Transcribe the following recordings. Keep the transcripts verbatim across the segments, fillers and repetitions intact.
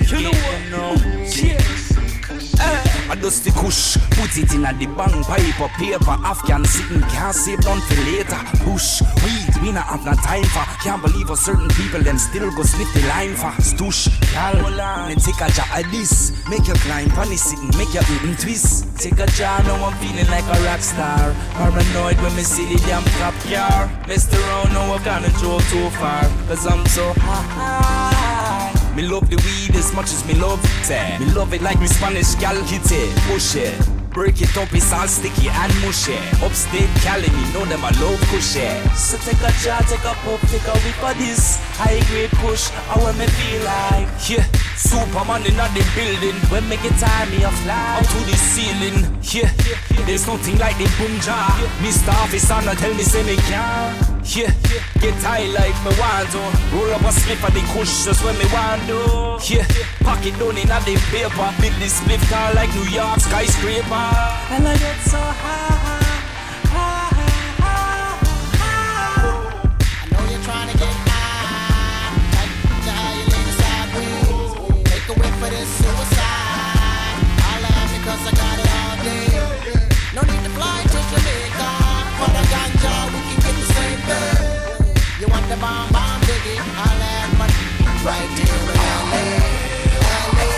You know what? Yeah. Uh, I dust the kush, put it in a the bang pipe or paper. Afghan sitting, can't save none for later. Bush, weed, we not have no time for. Can't believe a certain people them still go sniff the line for. Stush, y'all, then take a jar of this. Make your climb, funny sitting, make your mm twist. Take a jar, now I'm feeling like a rock star. Paranoid when me see the damn cop car. Messed around, now I can't drove too far. Cause I'm so high. Me love the weed as much as me love it. Me love it like me Spanish gal hit it. Push it, break it up, it's all sticky and mushy. Upstate Cali, me know them I love push it. So take a jar, take a puff, take a whip of this high grade push, I want me feel like yeah, Superman in the building. When me get time, me a fly up to the ceiling. Yeah, there's nothing like the boom jar. Mister Officer, not tell me say me can't. Yeah, get high like me want to. Roll up a slip of the kush just when me want to. Yeah, pocket down in a the paper. Build this split car like New York skyscraper. And I get so high, high, high, high. I know you're trying to get high. Like the high you lay sideways. Make a way for this suicide. I'll laugh because I got it all day. No need to fly to Jamaica. For the ganja, we can get the same thing. You want the bomb, bomb, diggy? I'll add my right here in L A. L A,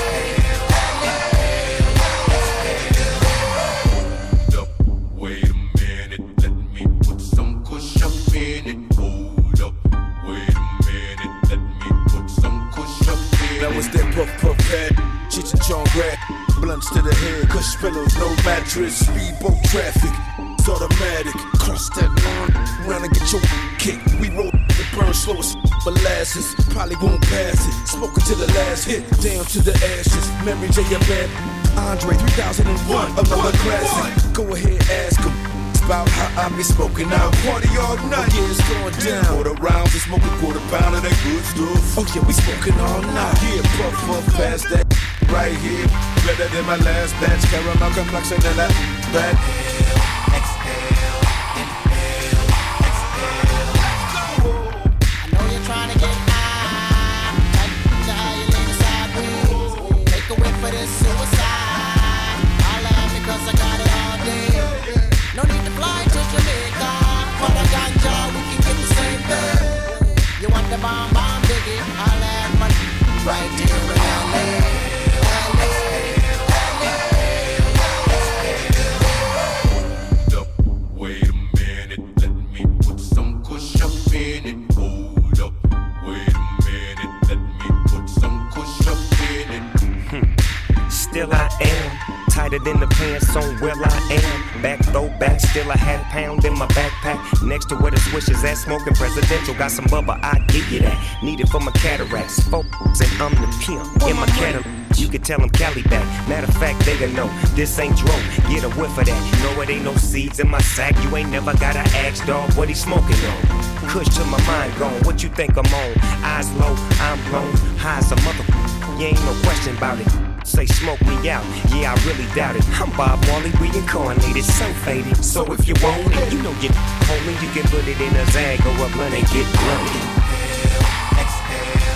Hold up, wait a minute, let me put some kush up in it. Hold up, wait a minute, let me put some kush up in it. That was that puff puff pad, Cheech and Chong grab, blunts to the head, cush pillows, no mattress, speedboat traffic. Automatic, cross that line, round and get your kick. We roll the burn slow as molasses, probably won't pass it. Smoking to the last hit, down to the ashes. Mary J. a bad Andre three thousand one, another classic. Go ahead, ask him. It's about how I be smoking out. Party all night, yeah, it's going down. Quarter rounds, we smoke a quarter pound of that good stuff. Oh yeah, we smoking all night. Yeah, puff puff past that right here. Better than my last batch, caramel complexion and that bad. Trying to get high, like the high you lay sideways. Make a way for this suicide. I'll laugh because I got it all day. No need to fly to Jamaica. For the ganja, we can get the same thing. You want the bomb, bomb, diggy? I'll add my right here in L A. Hold up, wait a minute, let me put some kush up in it. Still I am, tighter than the pants on well I am. Back throw back, still a half pound in my backpack. Next to where the swishers at, smoking presidential. Got some bubba, I give you that. Need it for my cataracts, folks, and I'm the pimp in my Cadillac. You can tell them Cali back. Matter of fact, they gon' know this ain't dro. Get a whiff of that. No, it ain't no seeds in my sack. You ain't never gotta ask, dog, what he smoking on. Kush to my mind gone. What you think I'm on? Eyes low, I'm blown. High as a mother. You ain't no question about it. Say smoke me out, yeah I really doubt it. I'm Bob Marley reincarnated, so faded. So if you want it, you know you homie, you can put it in a Zag or a blunt and get blunted.